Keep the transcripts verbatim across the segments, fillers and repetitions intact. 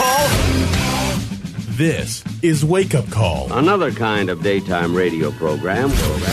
Call? This is Wake Up Call. Another kind of daytime radio program.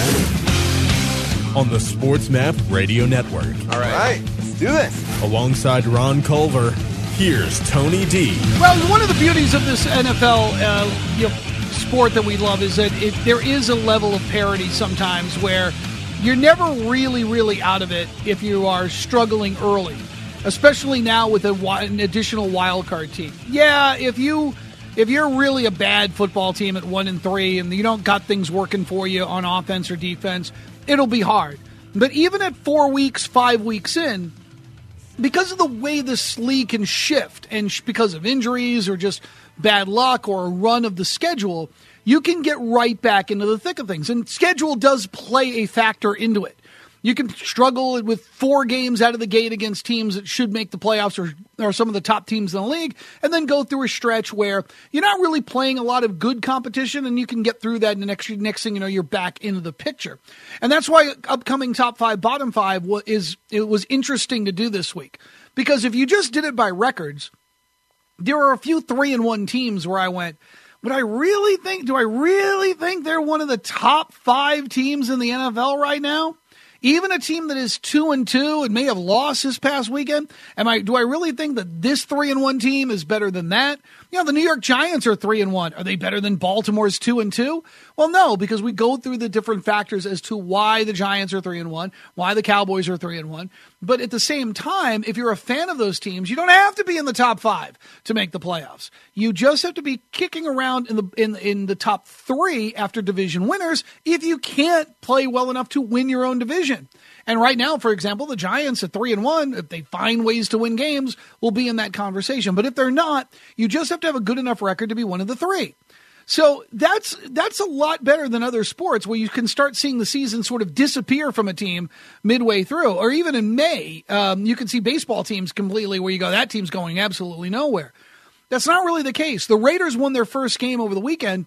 program. On the Sports Map Radio Network. All right. All right. Let's do this. Alongside Ron Culver, here's Tony D. Well, one of the beauties of this N F L uh, you know, sport that we love is that it, there is a level of parity sometimes where you're never really, really out of it if you are struggling early, especially now with a, an additional wild card team. Yeah, if you if you're really a bad football team at one and three and you don't got things working for you on offense or defense, it'll be hard. But even at four weeks, five weeks in, because of the way this league can shift and sh- because of injuries or just bad luck or a run of the schedule, you can get right back into the thick of things. And schedule does play a factor into it. You can struggle with four games out of the gate against teams that should make the playoffs or, or some of the top teams in the league, and then go through a stretch where you're not really playing a lot of good competition, and you can get through that, and the next, next thing you know, you're back into the picture. And that's why upcoming top five, bottom five is it was interesting to do this week. Because if you just did it by records, there are a few three and one teams where I went, would I really think, do I really think they're one of the top five teams in the N F L right now? Even a team that is two and two and may have lost this past weekend, am I? Do I really think that this three and one team is better than that? You know, the New York Giants are three and one. Are they better than Baltimore's two and two? Well, no, because we go through the different factors as to why the Giants are three and one, why the Cowboys are three and one. But at the same time, if you're a fan of those teams, you don't have to be in the top five to make the playoffs. You just have to be kicking around in the in in the top three after division winners if you can't play well enough to win your own division. And right now, for example, the Giants at three and one, if they find ways to win games, will be in that conversation. But if they're not, you just have to have a good enough record to be one of the three. So that's that's a lot better than other sports where you can start seeing the season sort of disappear from a team midway through. Or even in May, um, you can see baseball teams completely where you go, that team's going absolutely nowhere. That's not really the case. The Raiders won their first game over the weekend.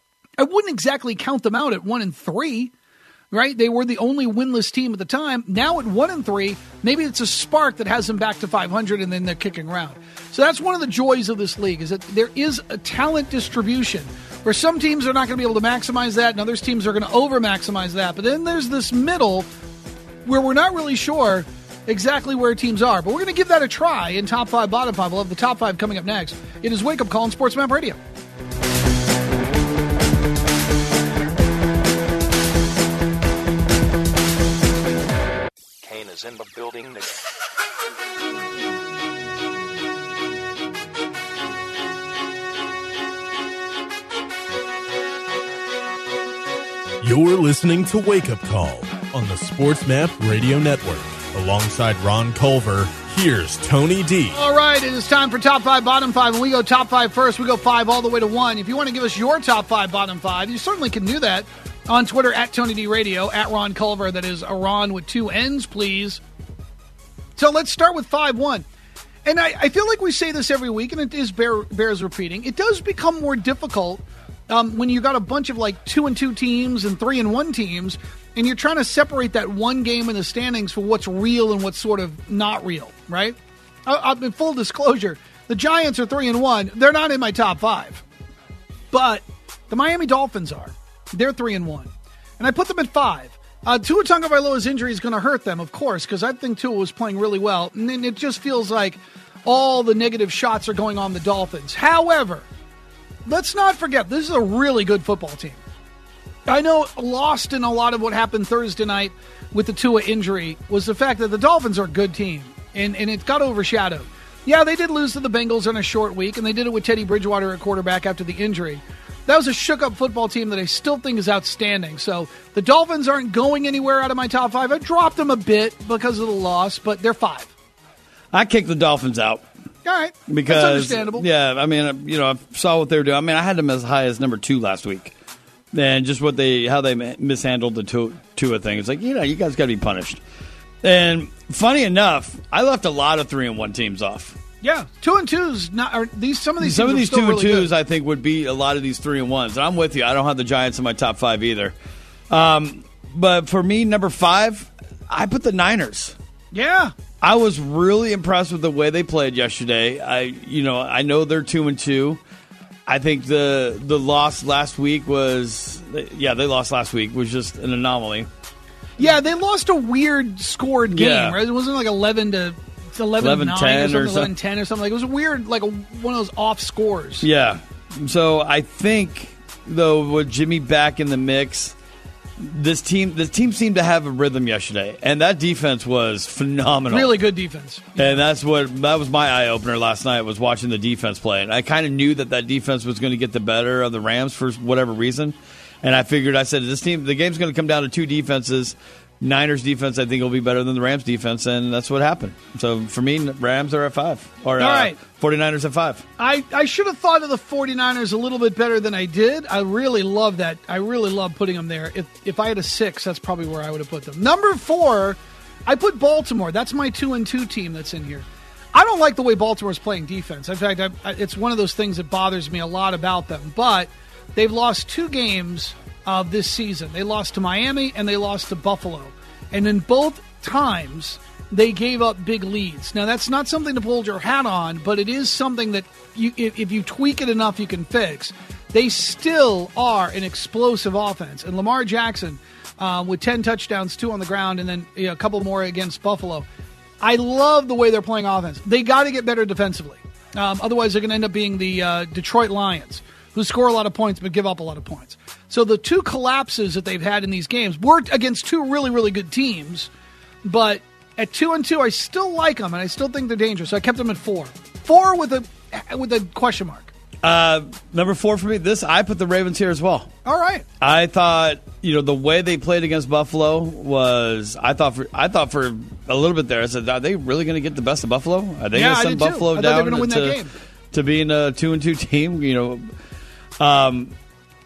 I wouldn't exactly count them out at one and three. Right? They were the only winless team at the time. Now at one and three, maybe it's a spark that has them back to five hundred and then they're kicking around. So that's one of the joys of this league is that there is a talent distribution where some teams are not going to be able to maximize that and other teams are going to over-maximize that. But then there's this middle where we're not really sure exactly where teams are. But we're going to give that a try in top five, bottom five. We'll have the top five coming up next. It is Wake Up Call on Sports Map Radio. Is in the building. You're listening to Wake Up Call on the Sports Map Radio Network. Alongside Ron Culver, here's Tony D. All right, it is time for top five, bottom five. And we go top five first. We go five all the way to one. If you want to give us your top five, bottom five, you certainly can do that. On Twitter, at Tony D Radio, at Ron Culver. That is a Ron with two N's, please. So let's start with five one. And I, I feel like we say this every week, and it is bear, bears repeating. It does become more difficult um, when you got a bunch of like two and two teams and three and one teams, and you're trying to separate that one game in the standings for what's real and what's sort of not real, right? Uh, in full disclosure, the Giants are three and one. They're not in my top five. But the Miami Dolphins are. They're three and one, and I put them at five. Uh, Tua Tagovailoa's injury is going to hurt them, of course, because I think Tua was playing really well, and then it just feels like all the negative shots are going on the Dolphins. However, let's not forget this is a really good football team. I know lost in a lot of what happened Thursday night with the Tua injury was the fact that the Dolphins are a good team, and, and it got overshadowed. Yeah, they did lose to the Bengals in a short week, and they did it with Teddy Bridgewater at quarterback after the injury. That was a shook-up football team that I still think is outstanding. So the Dolphins aren't going anywhere out of my top five. I dropped them a bit because of the loss, but they're five. I kicked the Dolphins out. All right. Because, that's understandable. Yeah, I mean, you know, I saw what they were doing. I mean, I had them as high as number two last week. And just what they, how they mishandled the Tua, Tua thing. It's like, you know, you guys got to be punished. And funny enough, I left a lot of three and one teams off. Yeah, two and twos. Not are these some of these some of these two and really twos. Good. I think would beat a lot of these three and ones. And I'm with you. I don't have the Giants in my top five either. Um, but for me, number five, I put the Niners. Yeah, I was really impressed with the way they played yesterday. I, you know, I know they're two and two. I think the the loss last week was, yeah, they lost last week was just an anomaly. Yeah, they lost a weird scored game, Yeah. right? It wasn't like eleven to eleven, eleven nine ten or something, or something. eleven ten or something. Like, it was a weird, like a, one of those off scores. Yeah. So I think, though, with Jimmy back in the mix, this team this team seemed to have a rhythm yesterday, and that defense was phenomenal. Really good defense. And that's what that was my eye opener last night, was watching the defense play. And I kind of knew that that defense was going to get the better of the Rams for whatever reason. And I figured, I said, this team, the game's going to come down to two defenses. Niners defense, I think, will be better than the Rams defense, and that's what happened. So for me, Rams are at five, or All uh, right. 49ers at five. I, I should have thought of the 49ers a little bit better than I did. I really love that. I really love putting them there. If if I had a six, that's probably where I would have put them. Number four, I put Baltimore. That's my two and two team that's in here. I don't like the way Baltimore's playing defense. In fact, I, I, it's one of those things that bothers me a lot about them. But they've lost two games of this season. They lost to Miami and they lost to Buffalo. And in both times, they gave up big leads. Now, that's not something to hold your hat on, but it is something that you, if, if you tweak it enough, you can fix. They still are an explosive offense. And Lamar Jackson, uh, with ten touchdowns, two on the ground, and then you know, a couple more against Buffalo. I love the way they're playing offense. They got to get better defensively. Um, otherwise, they're going to end up being the uh, Detroit Lions, who score a lot of points but give up a lot of points. So the two collapses that they've had in these games were against two really, really good teams. But at two and two, I still like them, and I still think they're dangerous. So I kept them at four. Four with a with a question mark. Uh, number four for me, this, I put the Ravens here as well. All right. I thought, you know, the way they played against Buffalo was, I thought for I thought for a little bit there, I said, are they really going to get the best of Buffalo? Are they Yeah, I going to send did too. Buffalo I thought they were down gonna win to, that game. to being a two and two team? You know, um,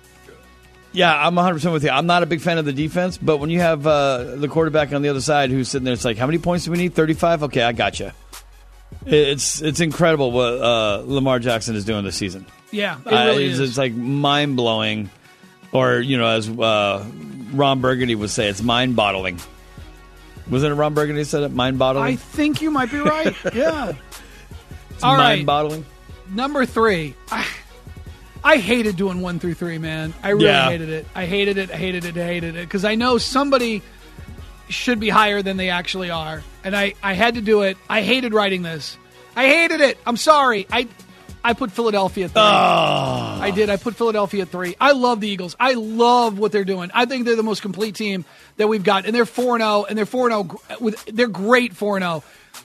yeah, I'm one hundred percent with you. I'm not a big fan of the defense, but when you have uh, the quarterback on the other side who's sitting there, it's like, how many points do we need? thirty-five? Okay, I got you. It's it's incredible what uh, Lamar Jackson is doing this season. Yeah, it really uh, it's, is. it's like mind blowing, or you know, as uh, Ron Burgundy would say, it's mind boggling. Wasn't it Ron Burgundy who said it? Mind boggling. I think you might be right. Yeah. It's All right. mind boggling. Number three. I, I hated doing one through three, man. I really Yeah. hated it. I hated it. I hated it. I hated it. Because I know somebody should be higher than they actually are. And I, I had to do it. I hated writing this. I hated it. I'm sorry. I I put Philadelphia at three. Oh. I did. I put Philadelphia at three. I love the Eagles. I love what they're doing. I think they're the most complete team that we've got. And they're four and oh, and they're four and oh with they're great four and oh.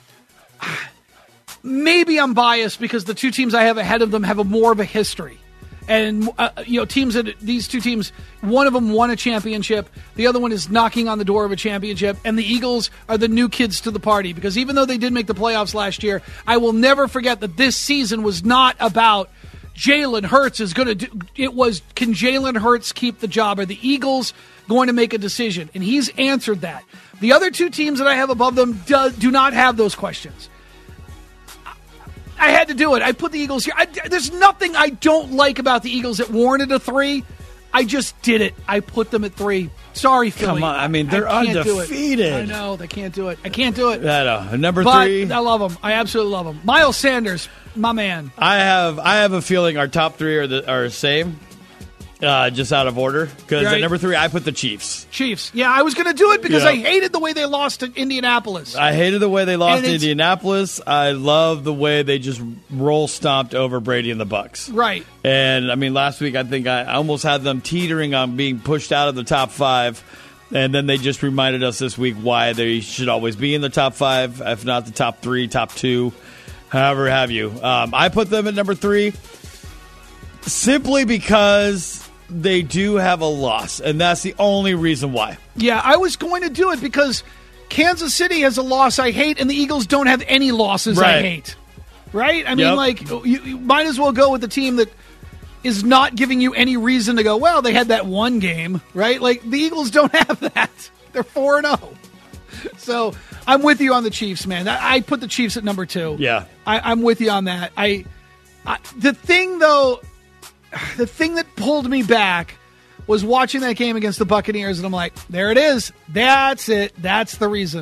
Maybe I'm biased because the two teams I have ahead of them have a more of a history. And, uh, you know, teams that these two teams, one of them won a championship. The other one is knocking on the door of a championship. And the Eagles are the new kids to the party because even though they did make the playoffs last year, I will never forget that this season was not about Jalen Hurts is going to do. It was, can Jalen Hurts keep the job? Are the Eagles going to make a decision? And he's answered that. The other two teams that I have above them do, do not have those questions. I had to do it. I put the Eagles here. I, there's nothing I don't like about the Eagles that warranted a three. I just did it. I put them at three. Sorry, Philly. Come on. I mean, they're I can't do it. undefeated. I know. They can't do it. I can't do it. I know. Number But three. I love them. I absolutely love them. Miles Sanders, my man. I have I have a feeling our top three are the are the same, uh, just out of order. Because Right. at number three, I put the Chiefs. Chiefs. Yeah, I was going to do it because Yeah. I hated the way they lost to Indianapolis. I hated the way they lost And to it's- Indianapolis. I love the way they just roll stomped over Brady and the Bucks. right. And I mean, last week I think I almost had them teetering on being pushed out of the top five. And then they just reminded us this week why they should always be in the top five, if not the top three, top two, however have you. Um, I put them at number three simply because they do have a loss, and that's the only reason why. Yeah, I was going to do it because Kansas City has a loss I hate, and the Eagles don't have any losses I Right. hate. Right? I mean, Yep. like, you, you might as well go with the team that is not giving you any reason to go, well, they had that one game, right? Like, the Eagles don't have that. They're four and oh. So, I'm with you on the Chiefs, man. I, I put the Chiefs at number two. Yeah. I, I'm with you on that. I, I the thing, though, the thing that pulled me back was watching that game against the Buccaneers, and I'm like, there it is. That's it. That's the reason.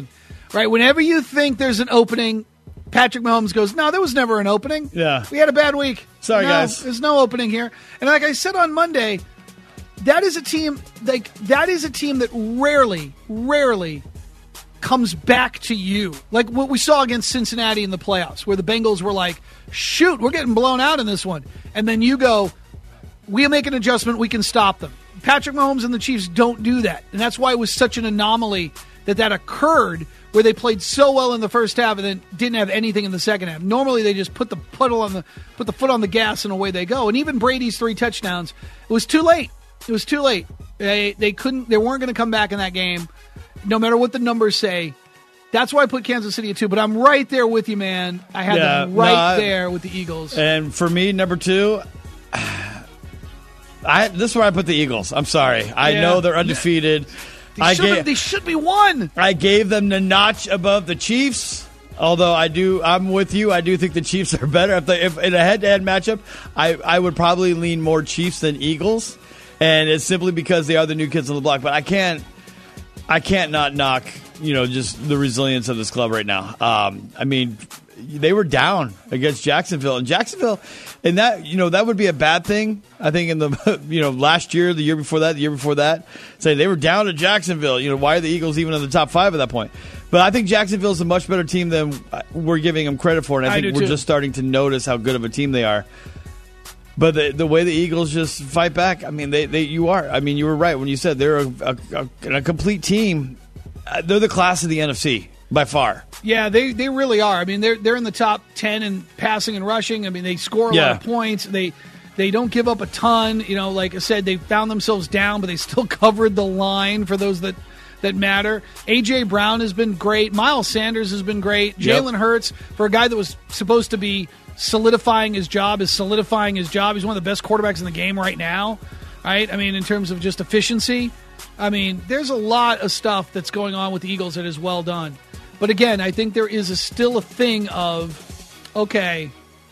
right? Whenever you think there's an opening, Patrick Mahomes goes, no, there was never an opening. Yeah. We had a bad week. Sorry, no, guys. There's no opening here. And like I said on Monday, that is a team like that is a team that rarely, rarely comes back to you. Like what we saw against Cincinnati in the playoffs, where the Bengals were like, shoot, we're getting blown out in this one. And then you go, we'll make an adjustment, we can stop them. Patrick Mahomes and the Chiefs don't do that. And that's why it was such an anomaly that that occurred, where they played so well in the first half and then didn't have anything in the second half. Normally they just put the puddle on the put the foot on the gas and away they go. And even Brady's three touchdowns, it was too late. It was too late. They they couldn't they weren't going to come back in that game, no matter what the numbers say. That's why I put Kansas City at two. But I'm right there with you, man. I had Yeah, them right no, I- there with the Eagles. And for me, number two, I this is where I put the Eagles. I'm sorry. I Yeah. know they're undefeated. They I should, gave, have, they should be one. I gave them the notch above the Chiefs. Although I do, I'm with you. I do think the Chiefs are better. If, they, if in a head-to-head matchup, I, I would probably lean more Chiefs than Eagles, and it's simply because they are the new kids on the block. But I can't, I can't not knock, you know, just the resilience of this club right now. Um, I mean, they were down against Jacksonville, and Jacksonville, and that, you know, that would be a bad thing. I think in the, you know, last year, the year before that, the year before that, say they were down to Jacksonville. You know, why are the Eagles even in the top five at that point? But I think Jacksonville's a much better team than we're giving them credit for, and I, I think do we're too. just starting to notice how good of a team they are. But the the way the Eagles just fight back, I mean, they, they you are. I mean, you were right when you said they're a, a, a, a complete team. Uh, They're the class of the N F C by far. Yeah, they, they really are. I mean, they're they're in the top ten in passing and rushing. I mean, they score a Yeah. lot of points. They they don't give up a ton. You know, like I said, they found themselves down, but they still covered the line for those that, that matter. A J. Brown has been great. Miles Sanders has been great. Yep. Jalen Hurts, for a guy that was supposed to be solidifying his job, is solidifying his job. He's one of the best quarterbacks in the game right now, right? I mean, in terms of just efficiency. I mean, there's a lot of stuff that's going on with the Eagles that is well done. But again, I think there is a, still a thing of, okay,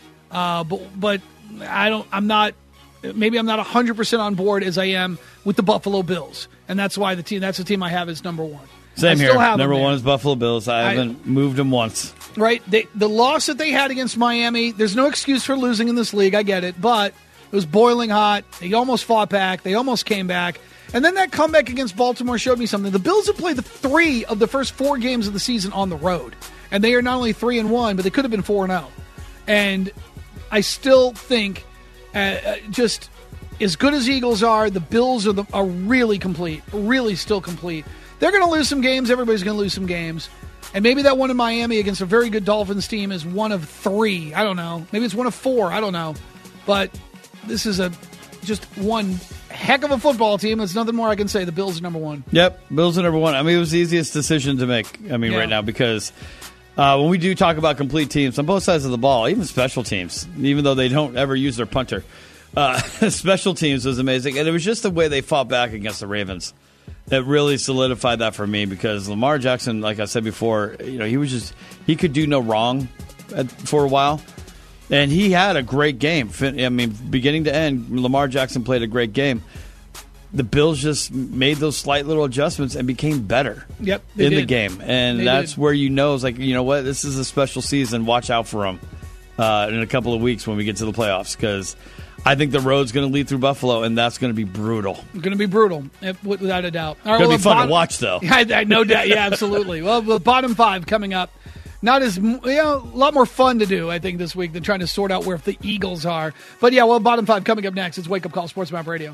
uh, but but I don't. I'm not. Maybe I'm not one hundred percent on board as I am with the Buffalo Bills, and that's why the team. That's the team I have as number one. Same I here. still have them Number there. one is Buffalo Bills. I, I- haven't moved them once. Right? They, the loss that they had against Miami, there's no excuse for losing in this league. I get it. But it was boiling hot. They almost fought back. They almost came back. And then that comeback against Baltimore showed me something. The Bills have played the three of the first four games of the season on the road. And they are not only three and one, but they could have been four and oh. And I still think uh, uh, just as good as Eagles are, the Bills are, the, are really complete, really still complete. They're going to lose some games. Everybody's going to lose some games. And maybe that one in Miami against a very good Dolphins team is one of three. I don't know. Maybe it's one of four. I don't know. But this is a just one heck of a football team. There's nothing more I can say. The Bills are number one. Yep, Bills are number one. I mean, it was the easiest decision to make, I mean, Yeah. right now, because uh, when we do talk about complete teams on both sides of the ball, even special teams, even though they don't ever use their punter, uh, special teams was amazing. And it was just the way they fought back against the Ravens that really solidified that for me, because Lamar Jackson, like I said before, you know, he was just, he could do no wrong at, for a while. And he had a great game. Fin- I mean, beginning to end, Lamar Jackson played a great game. The Bills just made those slight little adjustments and became better Yep, they in the did. game. And They that's did. where you know, it's like, you know what, this is a special season. Watch out for them uh, in a couple of weeks when we get to the playoffs, because I think the road's going to lead through Buffalo, and that's going to be brutal. Going to be brutal, eh, without a doubt. All right, Going to well, be fun bottom- to watch, though. Yeah, I, I, no doubt. Yeah, absolutely. Well, the bottom five coming up. Not as, you know, a lot more fun to do, I think, this week than trying to sort out where the Eagles are. But yeah, well, bottom five coming up next. It's Wake Up Call Sports Map Radio.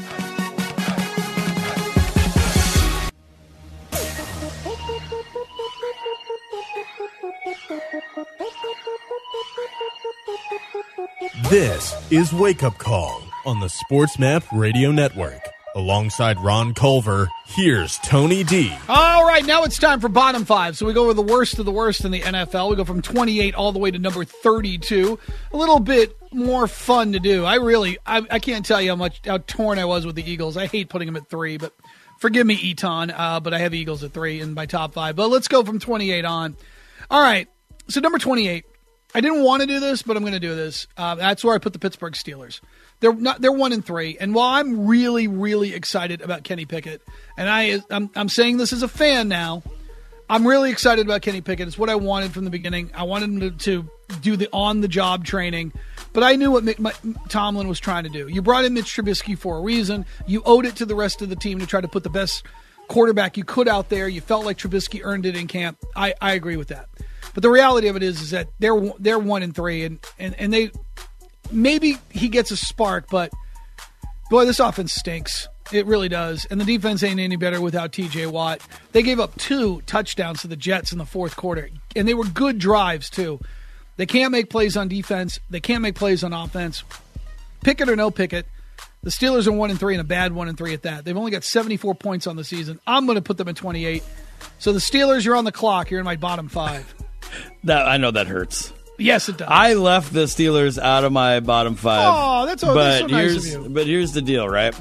This is Wake Up Call on the Sports Map Radio Network. Alongside Ron Culver, here's Tony D. All right, now it's time for bottom five. So we go over the worst of the worst in the N F L. We go from twenty-eight all the way to number thirty-two. A little bit more fun to do. I really, I, I can't tell you how much, how torn I was with the Eagles. I hate putting them at three, but forgive me, Eton, uh, but I have Eagles at three in my top five. But let's go from twenty-eight on. All right, so number twenty-eight. I didn't want to do this, but I'm going to do this. Uh, that's where I put the Pittsburgh Steelers. They're not. They're one and three. And while I'm really, really excited about Kenny Pickett, and I, I'm, I'm saying this as a fan now, I'm really excited about Kenny Pickett. It's what I wanted from the beginning. I wanted him to, to do the on-the-job training, but I knew what Mick, my, Tomlin was trying to do. You brought in Mitch Trubisky for a reason. You owed it to the rest of the team to try to put the best quarterback you could out there. You felt like Trubisky earned it in camp. I, I agree with that. But the reality of it is, is that they're they're one and three, and, and, and they maybe he gets a spark, but boy, this offense stinks. It really does. And the defense ain't any better without T J Watt. They gave up two touchdowns to the Jets in the fourth quarter, and they were good drives, too. They can't make plays on defense. They can't make plays on offense. Pickett or no Pickett, the Steelers are one and three and a bad one and three at that. They've only got seventy-four points on the season. I'm going to put them at twenty-eight. So the Steelers, you're on the clock. You're in my bottom five. That I know that hurts. Yes, it does. I left the Steelers out of my bottom five. Oh, that's, oh, that's so nice here's, of you. But here's the deal, right?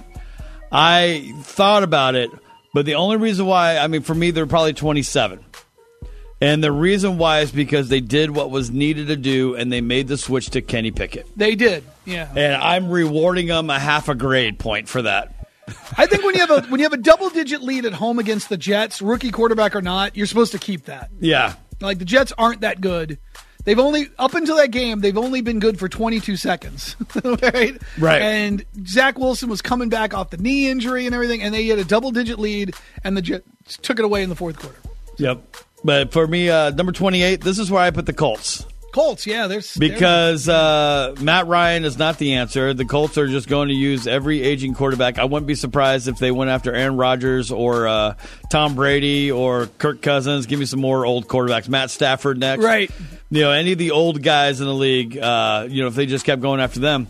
I thought about it, but the only reason why, I mean, for me, they're probably twenty-seven. And the reason why is because they did what was needed to do, and they made the switch to Kenny Pickett. They did, yeah. And I'm rewarding them a half a grade point for that. I think when you have a when you have a double-digit lead at home against the Jets, rookie quarterback or not, you're supposed to keep that. Yeah. Like, the Jets aren't that good. They've only, up until that game, they've only been good for twenty-two seconds. right? Right. And Zach Wilson was coming back off the knee injury and everything, and they had a double-digit lead, and the Jets took it away in the fourth quarter. Yep. But for me, uh, number twenty-eight, this is where I put the Colts. Colts, yeah. They're, because uh, Matt Ryan is not the answer. The Colts are just going to use every aging quarterback. I wouldn't be surprised if they went after Aaron Rodgers or uh, Tom Brady or Kirk Cousins. Give me some more old quarterbacks. Matt Stafford next. Right. You know, any of the old guys in the league, uh, you know, if they just kept going after them.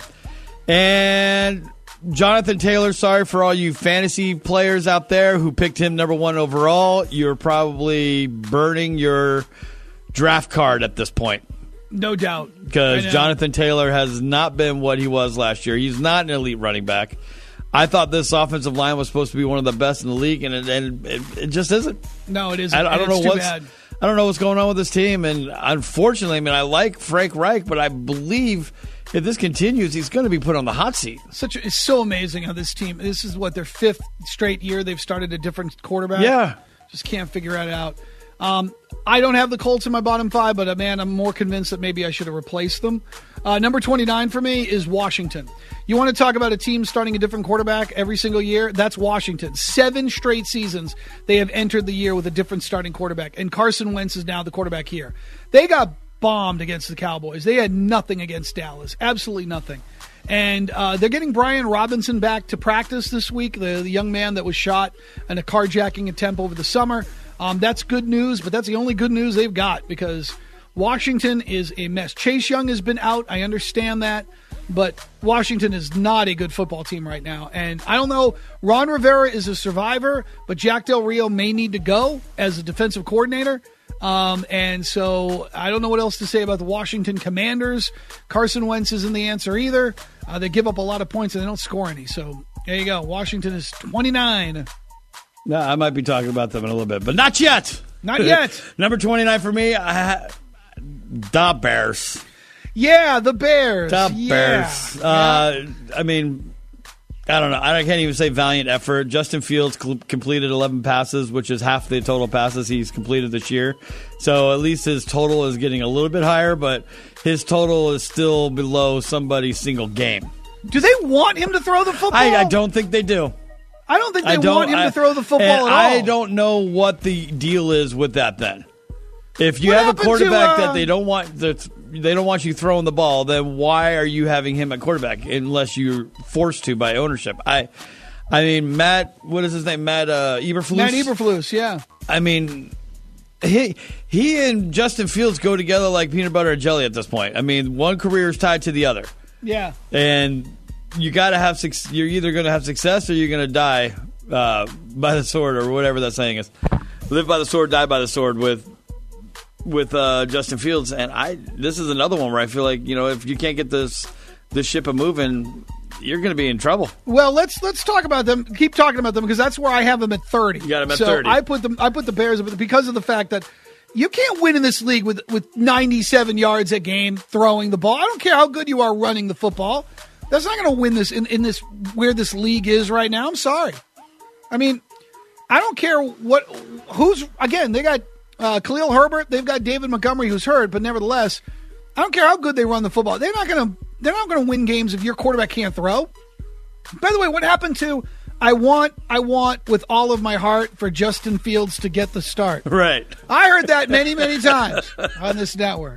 And Jonathan Taylor, sorry for all you fantasy players out there who picked him number one overall. You're probably burning your draft card at this point. No doubt. Because Jonathan Taylor has not been what he was last year. He's not an elite running back. I thought this offensive line was supposed to be one of the best in the league, and it, and it, it just isn't. No, it isn't. I, I don't know it's what's. Too bad. I don't know what's going on with this team, and unfortunately, I mean, I like Frank Reich, but I believe if this continues, he's going to be put on the hot seat. Such a, it's so amazing how this team. This is what their fifth straight year they've started a different quarterback. Yeah, just can't figure it out. Um, I don't have the Colts in my bottom five, but uh, man, I'm more convinced that maybe I should have replaced them. Uh, number twenty-nine for me is Washington. You want to talk about a team starting a different quarterback every single year? That's Washington. Seven straight seasons they have entered the year with a different starting quarterback, and Carson Wentz is now the quarterback here. They got bombed against the Cowboys. They had nothing against Dallas, absolutely nothing. And uh, they're getting Brian Robinson back to practice this week, the, the young man that was shot in a carjacking attempt over the summer. Um, that's good news, but that's the only good news they've got because Washington is a mess. Chase Young has been out. I understand that. But Washington is not a good football team right now. And I don't know, Ron Rivera is a survivor, but Jack Del Rio may need to go as a defensive coordinator. Um, and so I don't know what else to say about the Washington Commanders. Carson Wentz isn't the answer either. Uh, they give up a lot of points and they don't score any. So there you go. Washington is twenty-nine. No, I might be talking about them in a little bit, but not yet. Not yet. Number twenty-nine for me, I ha- the Bears. Yeah, the Bears. The yeah. Bears. Uh, I mean, I don't know. I can't even say valiant effort. Justin Fields cl- completed eleven passes, which is half the total passes he's completed this year. So at least his total is getting a little bit higher, but his total is still below somebody's single game. Do they want him to throw the football? I, I don't think they do. I don't think they I don't, want him I, to throw the football and at all. I don't know what the deal is with that then. If you what have a quarterback to, uh, that they don't want that they don't want you throwing the ball, then why are you having him at quarterback unless you're forced to by ownership? I I mean Matt what is his name? Matt uh, Eberflus. Matt Eberflus, yeah. I mean he he and Justin Fields go together like peanut butter and jelly at this point. I mean, one career is tied to the other. Yeah. And you got to have you're either going to have success or you're going to die uh, by the sword or whatever that saying is. Live by the sword, die by the sword with with uh, Justin Fields, and I. This is another one where I feel like, you know, if you can't get this this ship a moving, you're going to be in trouble. Well, let's let's talk about them. Keep talking about them because that's where I have them at thirty. You got them at so thirty. I put them. I put the Bears because of the fact that you can't win in this league with with ninety-seven yards a game throwing the ball. I don't care how good you are running the football. That's not going to win this in, in this where this league is right now. I'm sorry. I mean, I don't care what who's again. They got Uh, Khalil Herbert, they've got David Montgomery who's hurt, but nevertheless, I don't care how good they run the football. They're not going to they're not going to win games if your quarterback can't throw. By the way, what happened to I want I want with all of my heart for Justin Fields to get the start. Right. I heard that many, many times on this network.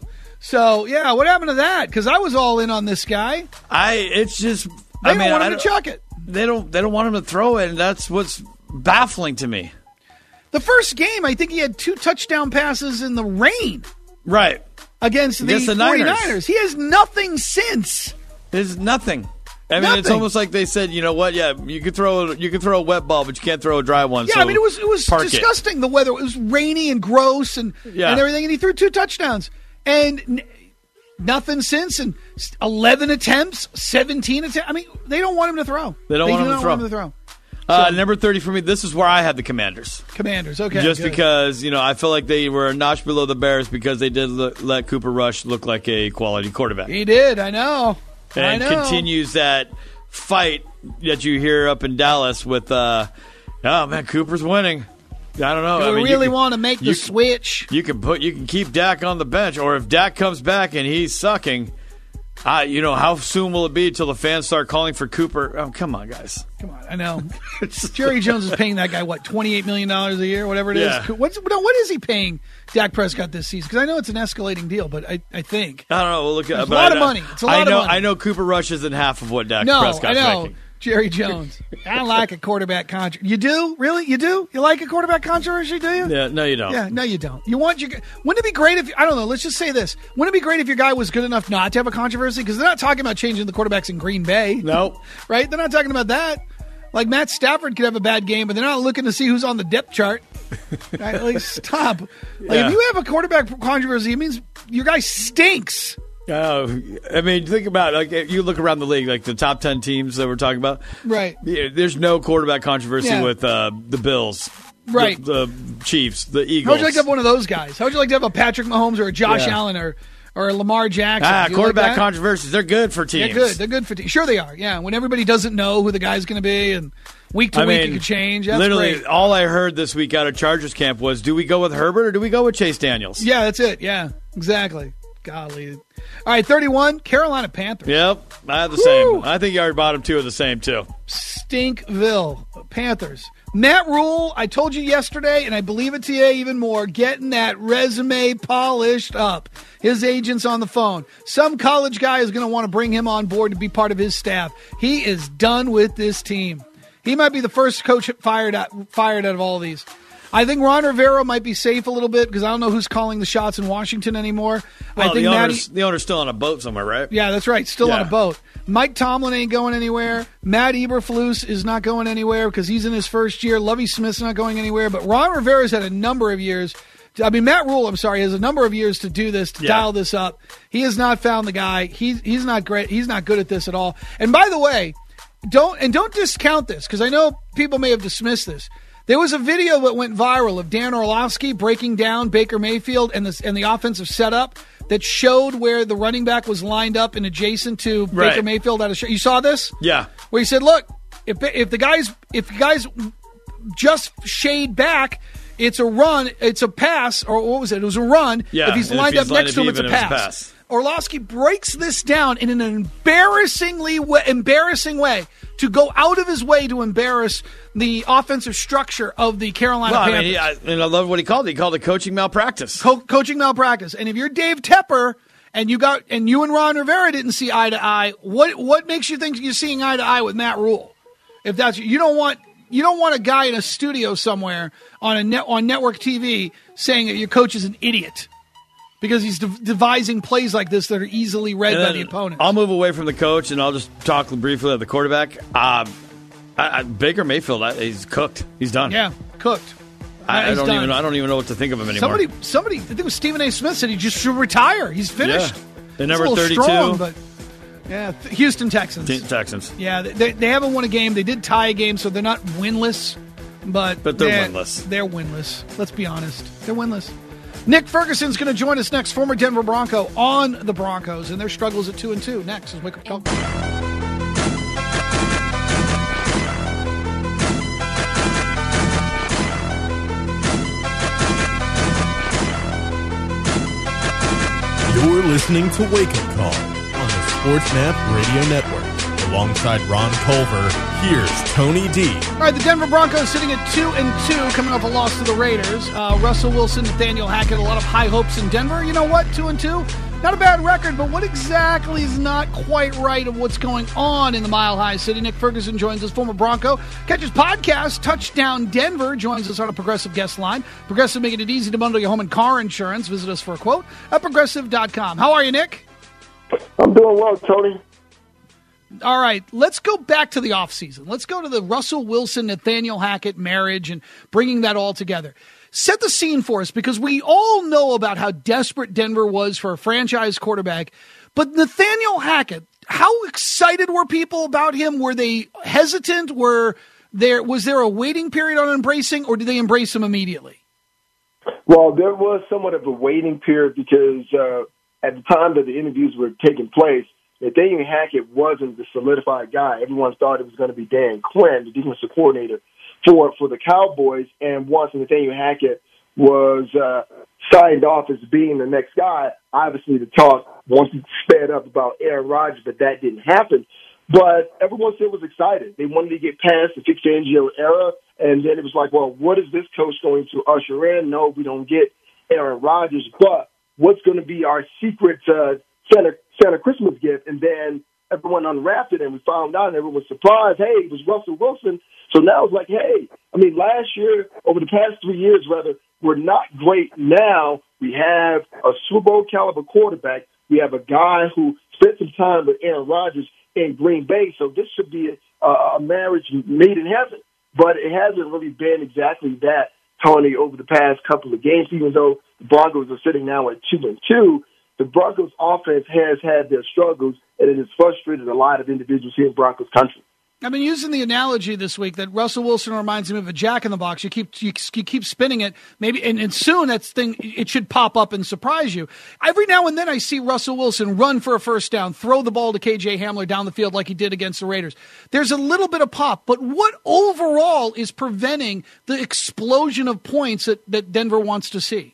So, yeah, what happened to that? Because I was all in on this guy. I it's just They I don't mean, want I him don't, to chuck it. They don't they don't want him to throw it, and that's what's baffling to me. The first game, I think he had two touchdown passes in the rain. Right. Against the, Against the 49ers. Niners. He has nothing since. There's nothing. I mean, Nothing. it's almost like they said, you know what? Yeah, you could throw you could throw a wet ball, but you can't throw a dry one. Yeah, so I mean, it was it was park disgusting. It. The weather, it was rainy and gross and Yeah. and everything, and he threw two touchdowns and n- nothing since. And eleven attempts, seventeen attempts. I mean, they don't want him to throw. They don't want do him to not throw. want him to throw. Uh, So- number thirty for me. This is where I had the Commanders. Commanders, okay, Just good. because you know I feel like they were a notch below the Bears because they did l- let Cooper Rush look like a quality quarterback. He did. I know. I and know. continues that fight that you hear up in Dallas with, uh, oh man, Cooper's winning. I don't know. Do I we mean, you really can- want to make the you- switch? You can put, you can keep Dak on the bench, or if Dak comes back and he's sucking, uh, you know, how soon will it be till the fans start calling for Cooper? Oh, come on, guys. Come on, I know. Jerry Jones is paying that guy what twenty-eight million dollars a year, whatever it is. Yeah. What's no, what is he paying Dak Prescott this season? Because I know it's an escalating deal, but I, I think I don't know. We'll look at It's a but lot I- of money. It's a lot I of know. money. I know Cooper Rush isn't half of what Dak no, Prescott's I know. making. Jerry Jones. I don't like a quarterback controversy. You do? Really? You do? You like a quarterback controversy, do you? Yeah, no, you don't. Yeah, no, you don't. You want your. Wouldn't it be great if I don't know? Let's just say this. Wouldn't it be great if your guy was good enough not to have a controversy? Because they're not talking about changing the quarterbacks in Green Bay. Nope. Right? They're not talking about that. Like Matt Stafford could have a bad game, but they're not looking to see who's on the depth chart. Right? Like, stop. Like Yeah. if you have a quarterback controversy, it means your guy stinks. Oh, I mean, think about it. Like you look around the league, like the top ten teams that we're talking about. Right. Yeah, there's no quarterback controversy Yeah. with uh, the Bills, Right. The, the Chiefs, the How Eagles. would you like to have one of those guys? How would you like to have a Patrick Mahomes or a Josh Yeah. Allen or or a Lamar Jackson? Ah, Do you like quarterback that? controversies. They're good for teams. They're good. They're good for teams. Sure, they are. Yeah, when everybody doesn't know who the guy's going to be, and week to I week mean, it could change. That's literally, great. all I heard this week out of Chargers camp was, "Do we go with Herbert or do we go with Chase Daniels?" Yeah, that's it. Yeah, exactly. Golly. All right, thirty-one, Carolina Panthers. Yep, I have the Woo! same. I think Yard Bottom two are the same too. Stinkville Panthers. Matt Rule, I told you yesterday, and I believe it to you even more, getting that resume polished up. His agent's on the phone. Some college guy is going to want to bring him on board to be part of his staff. He is done with this team. He might be the first coach fired out, fired out of all these. I think Ron Rivera might be safe a little bit because I don't know who's calling the shots in Washington anymore. Well, I think the Matty, owner's, the owner's still on a boat somewhere, right? yeah, that's right. Still on Yeah. a boat. Mike Tomlin ain't going anywhere. Matt Eberflus is not going anywhere because he's in his first year. Lovie Smith's not going anywhere. But Ron Rivera's had a number of years. To, I mean, Matt Rule, I'm sorry, has a number of years to do this, to Yeah. dial this up. He has not found the guy. He's he's not great. He's not good at this at all. And by the way, don't and don't discount this because I know people may have dismissed this. There was a video that went viral of Dan Orlovsky breaking down Baker Mayfield and the and the offensive setup that showed where the running back was lined up and adjacent to Right. Baker Mayfield. Out of sh- you saw this? Yeah. Where he said, "Look, if if the guys if the guys just shade back, it's a run, it's a pass, or what was it? It was a run. Yeah, if he's and if lined he's up lined next up to him, it's a even, it's a pass." pass. Orlovsky breaks this down in an embarrassingly wa- embarrassing way to go out of his way to embarrass the offensive structure of the Carolina Well, I Panthers. mean, he, I, and I love what he called it. He called it coaching malpractice. Co- coaching malpractice. And if you're Dave Tepper and you got and you and Ron Rivera didn't see eye to eye, what what makes you think you're seeing eye to eye with Matt Rule? If that's you don't want you don't want a guy in a studio somewhere on a net on network T V saying that your coach is an idiot because he's de- devising plays like this that are easily read And by then the opponent. I'll move away from the coach and I'll just talk briefly about the quarterback. Um, I, I, Baker Mayfield, I, he's cooked. He's done. Yeah, cooked. I, I He's don't done. even. I don't even know what to think of him anymore. Somebody, somebody, I think it was Stephen A. Smith said he just should retire. He's finished. Yeah. And It's number a little thirty-two? strong, but yeah, th- Houston Texans. Te- Texans. Yeah, they, they haven't won a game. They did tie a game, so they're not winless. But But they're winless. They're winless. Let's be honest. They're winless. Nick Ferguson's going to join us next, former Denver Bronco, on the Broncos and their struggles at two and two. Next is Wake Up Talk. You're listening to Wake Up Call on the Sports Map Radio Network. Alongside Ron Culver, here's Tony D. All right, the Denver Broncos sitting at two and two, coming off a loss to the Raiders. Uh, Russell Wilson, Nathaniel Hackett, a lot of high hopes in Denver. You know what? Two and two, not a bad record, but what exactly is not quite right of what's going on in the Mile High City? Nick Ferguson joins us, former Bronco. Catch his podcast, Touchdown Denver, joins us on a Progressive guest line. Progressive making it easy to bundle your home and car insurance. Visit us for a quote at progressive dot com. How are you, Nick? I'm doing well, Tony. All right, let's go back to the offseason. Let's go to the Russell Wilson, Nathaniel Hackett marriage and bringing that all together. Set the scene for us, because we all know about how desperate Denver was for a franchise quarterback. But Nathaniel Hackett, how excited were people about him? Were they hesitant? Were there was there a waiting period on embracing, or did they embrace him immediately? Well, there was somewhat of a waiting period because uh, at the time that the interviews were taking place, Nathaniel Hackett wasn't the solidified guy. Everyone thought it was going to be Dan Quinn, the defensive coordinator for for the Cowboys. And once Nathaniel Hackett was uh, signed off as being the next guy, obviously the talk once it sped up about Aaron Rodgers, but that didn't happen. But everyone still was excited. They wanted to get past the Vic Fangio era, and then it was like, well, what is this coach going to usher in? No, we don't get Aaron Rodgers, but what's going to be our secret uh, Santa, Santa Christmas gift? And then everyone unwrapped it, and we found out, and everyone was surprised. Hey, it was Russell Wilson. So now it's like, hey, I mean, last year, over the past three years, rather, we're not great. Now we have a Super Bowl caliber quarterback. We have a guy who spent some time with Aaron Rodgers in Green Bay. So this should be a, a marriage made in heaven. But it hasn't really been exactly that, Tony, over the past couple of games. Even though the Broncos are sitting now at two and two, the Broncos offense has had their struggles, and it has frustrated a lot of individuals here in Broncos country. I've been using the analogy this week that Russell Wilson reminds me of a jack in the box. You keep you, you keep spinning it, maybe, and, and soon that thing it should pop up and surprise you. Every now and then I see Russell Wilson run for a first down, throw the ball to K J Hamler down the field like he did against the Raiders. There's a little bit of pop, but what overall is preventing the explosion of points that, that Denver wants to see?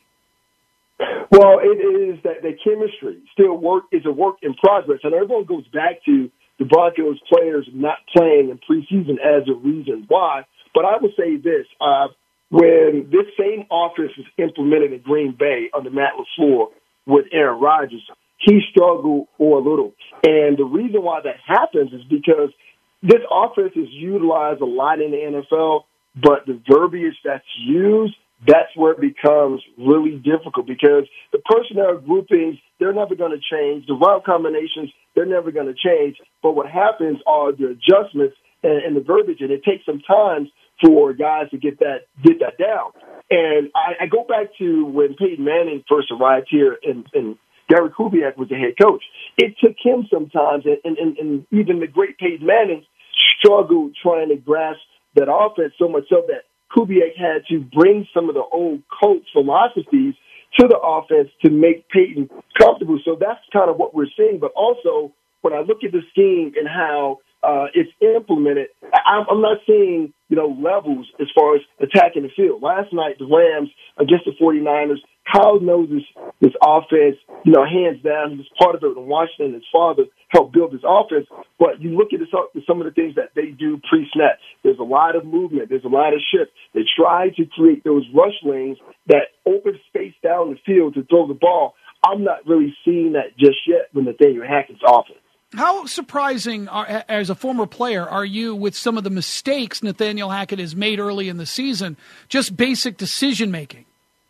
Well, it is that the chemistry still work is a work in progress, and everyone goes back to the Broncos players not playing in preseason as a reason why. But I will say this, uh, when this same offense was implemented in Green Bay under Matt LaFleur with Aaron Rodgers, he struggled for a little. And the reason why that happens is because this offense is utilized a lot in the N F L, but the verbiage that's used, that's where it becomes really difficult because the personnel groupings, they're never going to change. The route combinations, they're never going to change. But what happens are the adjustments and, and the verbiage, and it takes some time for guys to get that get that down. And I, I go back to when Peyton Manning first arrived here and, and Gary Kubiak was the head coach. It took him sometimes, and, and, and even the great Peyton Manning struggled trying to grasp that offense so much so that Kubiak had to bring some of the old coach philosophies to the offense to make Peyton comfortable. So that's kind of what we're seeing. But also, when I look at the scheme and how uh, it's implemented, I'm, I'm not seeing, you know, levels as far as attacking the field. Last night, the Rams against the 49ers, Kyle knows this, this offense, you know, hands down. He was part of it in Washington. His father helped build this offense. But you look at this, some of the things that they do pre-snap. There's a lot of movement. There's a lot of shift. They try to create those rush lanes that open space down the field to throw the ball. I'm not really seeing that just yet with Nathaniel Hackett's offense. How surprising, are, as a former player, are you with some of the mistakes Nathaniel Hackett has made early in the season, just basic decision-making?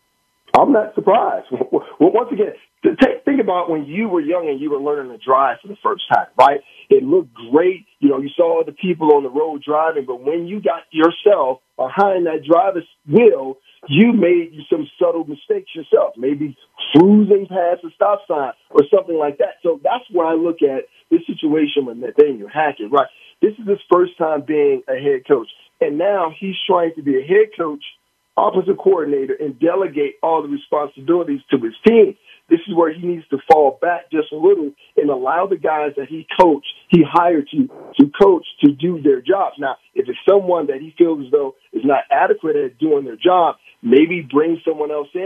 I'm not surprised. Well, once again, think about when you were young and you were learning to drive for the first time, right? It looked great. You know, you saw the people on the road driving, but when you got yourself behind that driver's wheel, you made some subtle mistakes yourself, maybe cruising past a stop sign or something like that. So that's where I look at this situation with Nathaniel Hackett, right? This is his first time being a head coach, and now he's trying to be a head coach, offensive coordinator, and delegate all the responsibilities to his team. This is where he needs to fall back just a little and allow the guys that he coached, he hired to, to coach, to do their jobs. Now, if it's someone that he feels as though is not adequate at doing their job, maybe bring someone else in.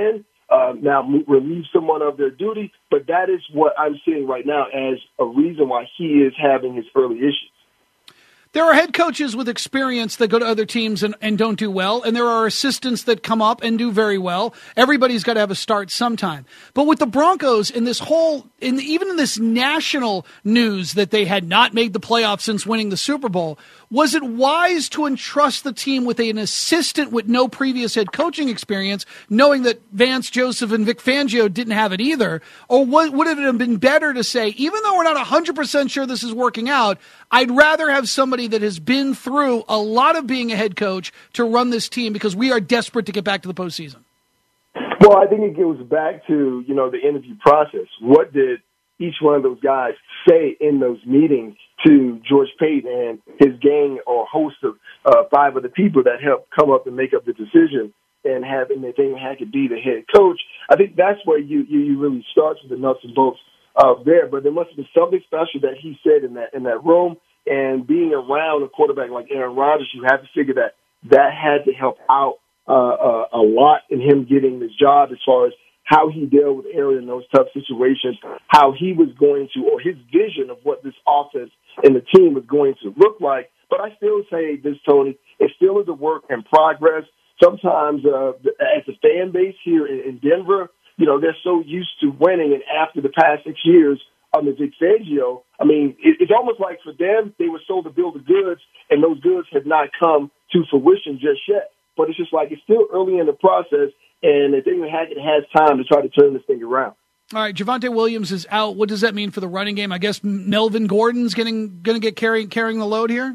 uh, now relieve someone of their duty. But that is what I'm seeing right now as a reason why he is having his early issues. There are head coaches with experience that go to other teams and, and don't do well, and there are assistants that come up and do very well. Everybody's got to have a start sometime. But with the Broncos, in this whole, in even in this national news that they had not made the playoffs since winning the Super Bowl, was it wise to entrust the team with an assistant with no previous head coaching experience, knowing that Vance Joseph and Vic Fangio didn't have it either? Or would, would it have been better to say, even though we're not one hundred percent sure this is working out, I'd rather have somebody that has been through a lot of being a head coach to run this team because we are desperate to get back to the postseason? Well, I think it goes back to, you know, the interview process. What did each one of those guys say in those meetings to George Payton and his gang or host of uh, five of the people that helped come up and make up the decision and having Nathaniel Hackett be the head coach? I think that's where you, you, you really start with the nuts and bolts of there. But there must have been something special that he said in that in that room. And being around a quarterback like Aaron Rodgers, you have to figure that that had to help out uh, uh, a lot in him getting this job as far as how he dealt with Aaron in those tough situations, how he was going to, or his vision of what this offense and the team was going to look like. But I still say this, Tony, it still is a work in progress. Sometimes uh, as a fan base here in, in Denver, you know, they're so used to winning, and after the past six years under Vic Fangio, I mean, it, it's almost like for them, they were sold a bill of goods, and those goods have not come to fruition just yet. But it's just like it's still early in the process, and Nathaniel Hackett has time to try to turn this thing around. All right, Javonte Williams is out. What does that mean for the running game? I guess Melvin Gordon's getting going to get carrying carrying the load here.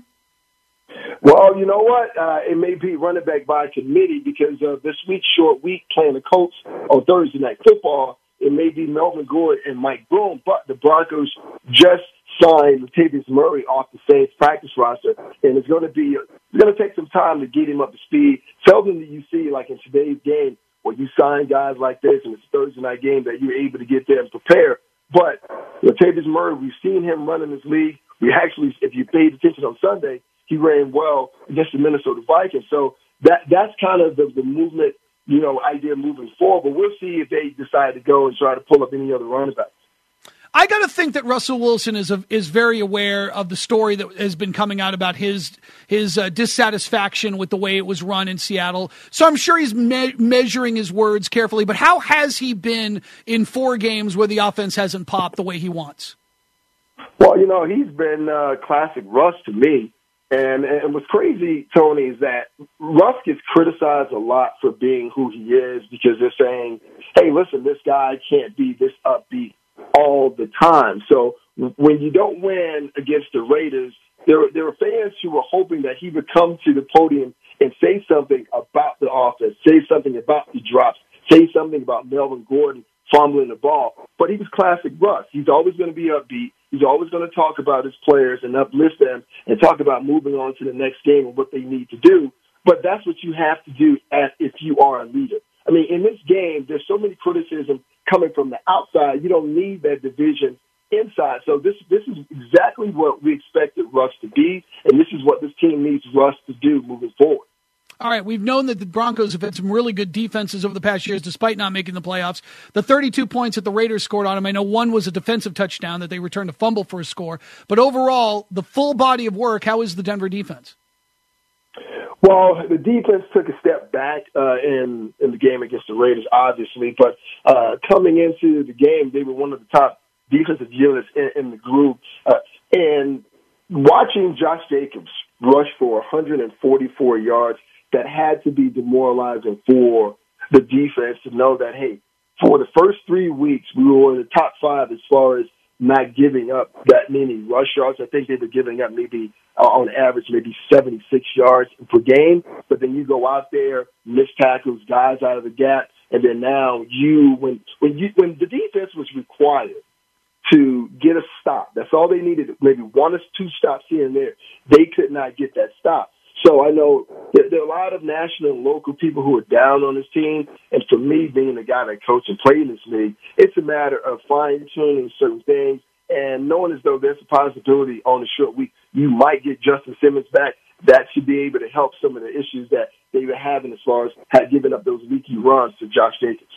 Well, you know what? Uh, it may be running back by committee because of this week's short week playing the Colts on Thursday Night Football. It may be Melvin Gordon and Mike Boone, but the Broncos just signed Latavius Murray off the Saints practice roster, and it's going to be it's going to take some time to get him up to speed. Seldom do you see, like in today's game, where you sign guys like this, and it's a Thursday night game that you're able to get there and prepare. But Latavius Murray, we've seen him run in this league. We actually, if you paid attention on Sunday, he ran well against the Minnesota Vikings. So that that's kind of the, the movement, you know, idea moving forward. But we'll see if they decide to go and try to pull up any other running backs. I got to think that Russell Wilson is a, is very aware of the story that has been coming out about his his uh, dissatisfaction with the way it was run in Seattle. So I'm sure he's me- measuring his words carefully. But how has he been in four games where the offense hasn't popped the way he wants? Well, you know, he's been uh, classic Russ to me. And, and what's crazy, Tony, is that Russ gets criticized a lot for being who he is because they're saying, hey, listen, this guy can't be this upbeat all the time. So when you don't win against the Raiders, there, there were fans who were hoping that he would come to the podium and say something about the offense, say something about the drops, say something about Melvin Gordon fumbling the ball. But he was classic Russ. He's always going to be upbeat. He's always going to talk about his players and uplift them and talk about moving on to the next game and what they need to do. But that's what you have to do as if you are a leader. I mean, in this game, there's so many criticism coming from the outside. You don't need that division inside. So this this is exactly what we expected Russ to be, and this is what this team needs Russ to do moving forward. All right, we've known that the Broncos have had some really good defenses over the past years, despite not making the playoffs. The thirty-two points that the Raiders scored on them, I know one was a defensive touchdown that they returned a fumble for a score. But overall, the full body of work, how is the Denver defense? Well, the defense took a step back uh, in, in the game against the Raiders, obviously. But uh, coming into the game, they were one of the top defensive units in, in the group. Uh, and watching Josh Jacobs rush for one hundred forty-four yards, that had to be demoralizing for the defense to know that, hey, for the first three weeks, we were in the top five as far as not giving up that many rush yards. I think they were giving up maybe, uh, on average, maybe seventy-six yards per game. But then you go out there, miss tackles, guys out of the gap, and then now you, when when you when the defense was required to get a stop, that's all they needed, maybe one or two stops here and there, they could not get that stop. So I know that there are a lot of national and local people who are down on this team. And for me, being the guy that coached and played in this league, it's a matter of fine-tuning certain things and knowing as though there's a possibility on a short week you might get Justin Simmons back. That should be able to help some of the issues that they were having as far as had given up those leaky runs to Josh Jacobs.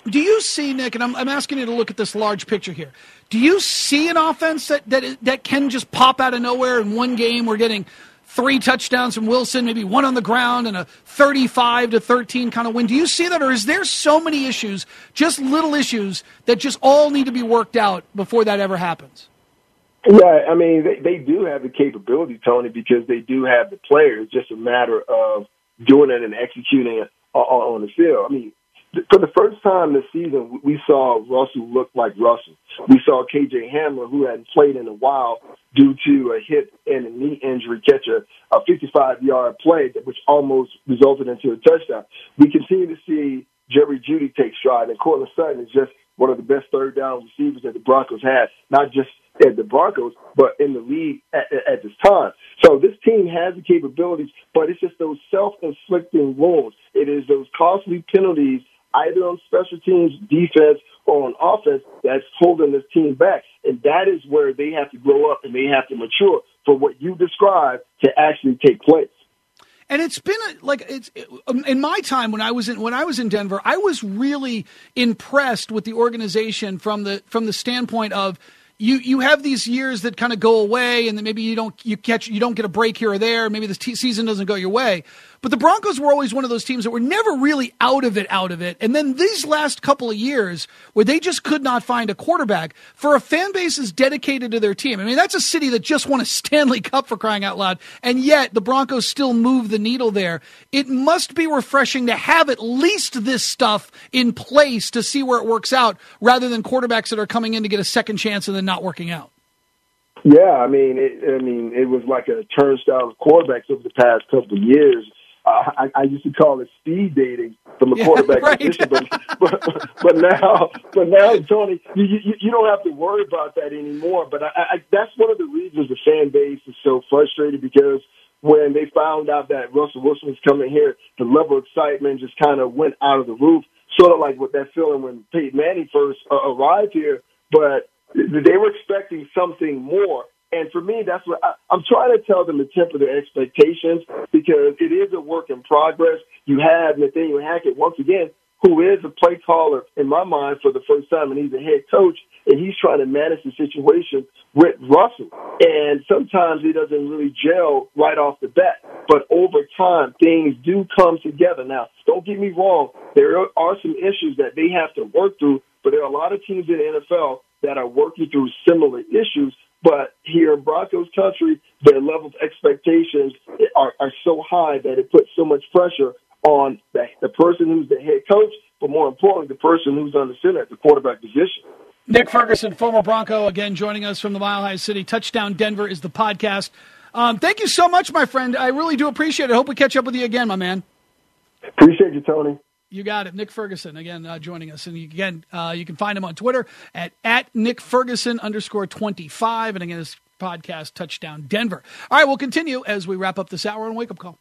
Do you see, Nick, and I'm, I'm asking you to look at this large picture here, do you see an offense that, that that can just pop out of nowhere in one game? We're getting three touchdowns from Wilson, maybe one on the ground, and a thirty-five to thirteen kind of win. Do you see that, or is there so many issues, just little issues, that just all need to be worked out before that ever happens? Yeah, I mean, they, they do have the capability, Tony, because they do have the players. It's just a matter of doing it and executing it on, on the field. I mean, for the first time this season, we saw Russell look like Russell. We saw K J Hamler, who hadn't played in a while due to a hit and a knee injury, catch a, a fifty-five-yard play, which almost resulted into a touchdown. We continue to see Jerry Jeudy take stride, and Courtland Sutton is just one of the best third-down receivers that the Broncos had, not just at the Broncos, but in the league at, at this time. So this team has the capabilities, but it's just those self-inflicting wounds. It is those costly penalties, either on special teams, defense, or on offense, that's holding this team back. And that is where they have to grow up and they have to mature for what you described to actually take place. And it's been a, like it's in my time when I was in when I was in Denver, I was really impressed with the organization from the from the standpoint of you you have these years that kind of go away, and then maybe you don't you catch you don't get a break here or there. Maybe the t- season doesn't go your way. But the Broncos were always one of those teams that were never really out of it, out of it. And then these last couple of years where they just could not find a quarterback for a fan base is dedicated to their team. I mean, that's a city that just won a Stanley Cup, for crying out loud. And yet the Broncos still move the needle there. It must be refreshing to have at least this stuff in place to see where it works out rather than quarterbacks that are coming in to get a second chance and then not working out. Yeah, I mean, it, I mean, it was like a turnstile of quarterbacks over the past couple of years. Uh, I, I used to call it speed dating from a yeah, quarterback right. position, but, but but now, but now, Tony, you, you, you don't have to worry about that anymore. But I, I, that's one of the reasons the fan base is so frustrated, because when they found out that Russell Wilson was coming here, the level of excitement just kind of went out of the roof, sort of like what that feeling when Peyton Manning first uh, arrived here. But they were expecting something more. And for me, that's what I, I'm trying to tell them to temper their expectations, because it is a work in progress. You have Nathaniel Hackett, once again, who is a play caller in my mind for the first time, and he's a head coach, and he's trying to manage the situation with Russell. And sometimes he doesn't really gel right off the bat. But over time, things do come together. Now, don't get me wrong. There are some issues that they have to work through, but there are a lot of teams in the N F L that are working through similar issues. But here in Broncos country, their level of expectations are, are so high that it puts so much pressure on the, the person who's the head coach, but more importantly, the person who's on the center at the quarterback position. Nick Ferguson, former Bronco, again joining us from the Mile High City. Touchdown Denver is the podcast. Um, thank you so much, my friend. I really do appreciate it. I hope we catch up with you again, my man. Appreciate you, Tony. You got it. Nick Ferguson, again, uh, joining us. And again, uh, you can find him on Twitter at, at Nick Ferguson underscore twenty-five. And again, his podcast, Touchdown Denver. All right, we'll continue as we wrap up this hour on Wake Up Call.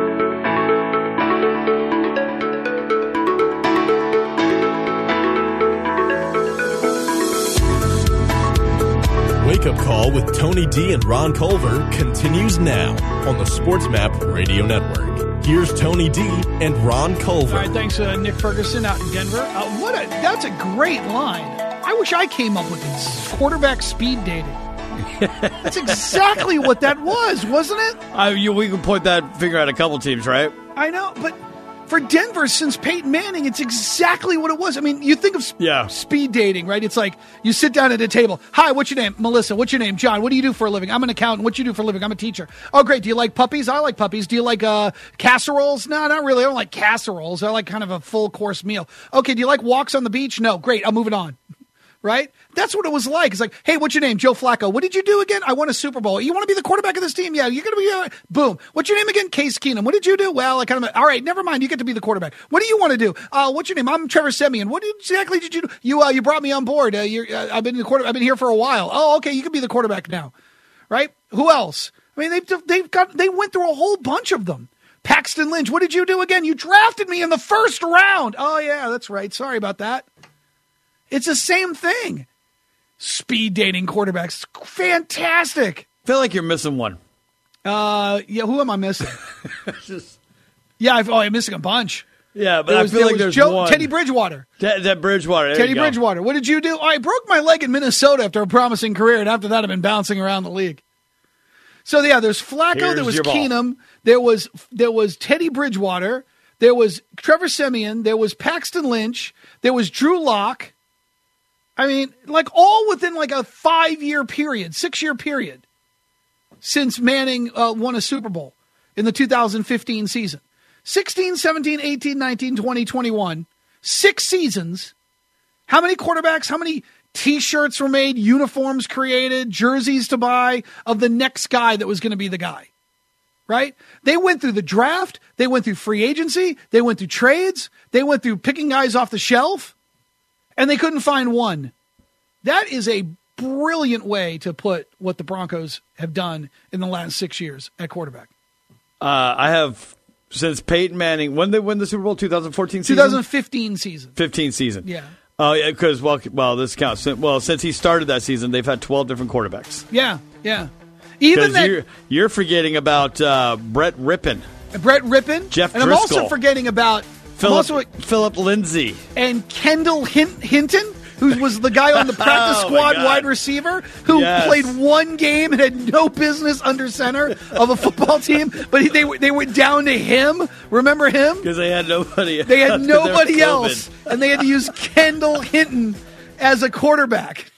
Wake Up Call with Tony D and Ron Culver continues now on the SportsMap Radio Network. Here's Tony D and Ron Culver. All right, thanks, uh, Nick Ferguson out in Denver. Uh, what a, that's a great line. I wish I came up with this. Quarterback speed dating. That's exactly what that was, wasn't it? Uh, you, we can point that figure out a couple teams, right? I know, but for Denver, since Peyton Manning, it's exactly what it was. I mean, you think of sp- yeah. speed dating, right? It's like you sit down at a table. Hi, what's your name? Melissa. What's your name? John. What do you do for a living? I'm an accountant. What do you do for a living? I'm a teacher. Oh, great. Do you like puppies? I like puppies. Do you like uh, casseroles? No, not really. I don't like casseroles. I like kind of a full course meal. Okay. Do you like walks on the beach? No. Great. I'm moving on. Right? That's what it was like. It's like, hey, what's your name? Joe Flacco. What did you do again? I won a Super Bowl. You want to be the quarterback of this team? Yeah, you're going to be, uh, boom. What's your name again? Case Keenum. What did you do? Well, I kind of, all right, never mind. You get to be the quarterback. What do you want to do? Uh, what's your name? I'm Trevor Siemian. What exactly did you do? You, uh, you brought me on board. Uh, you're, uh, I've been the quarter. I've been here for a while. Oh, okay. You can be the quarterback now. Right? Who else? I mean, they've, they've got, they went through a whole bunch of them. Paxton Lynch. What did you do again? You drafted me in the first round. Oh, yeah, that's right. Sorry about that. It's the same thing. Speed dating quarterbacks. Fantastic. I feel like you're missing one. Uh, yeah, who am I missing? Just... Yeah, I've, oh, I'm missing a bunch. Yeah, but there I was, feel there like was there's Joe, one. Teddy Bridgewater. That, that Bridgewater. There Teddy you go. Bridgewater. What did you do? Oh, I broke my leg in Minnesota after a promising career, and after that I've been bouncing around the league. So, yeah, there's Flacco, Here's there was your ball. Keenum, there was there was Teddy Bridgewater, there was Trevor Siemian, there was Paxton Lynch, there was Drew Lock. I mean, like all within like a five-year period, six-year period since Manning uh, won a Super Bowl in the two thousand fifteen season. sixteen, seventeen, eighteen, nineteen, twenty, twenty-one. Six seasons. How many quarterbacks, how many T-shirts were made, uniforms created, jerseys to buy of the next guy that was going to be the guy, right? They went through the draft. They went through free agency. They went through trades. They went through picking guys off the shelf, and they couldn't find one. That is a brilliant way to put what the Broncos have done in the last six years at quarterback. Uh, I have, since Peyton Manning, when did they win the Super Bowl? twenty fourteen season? twenty fifteen season. fifteen season. Yeah. Oh, yeah, because, well, well, this counts. Well, since he started that season, they've had twelve different quarterbacks. Yeah, yeah. Even that, you're, you're forgetting about uh, Brett Rippon. Brett Rippon. Jeff And I'm Driscoll. also forgetting about Philip, I'm also, Philip Lindsay. and Kendall Hin- Hinton, who was the guy on the practice Oh, squad my God. wide receiver who Yes. played one game and had no business under center of a football team, but he, they they went down to him. Remember him? Because they had nobody. They had after their nobody COVID. else, and they had to use Kendall Hinton as a quarterback.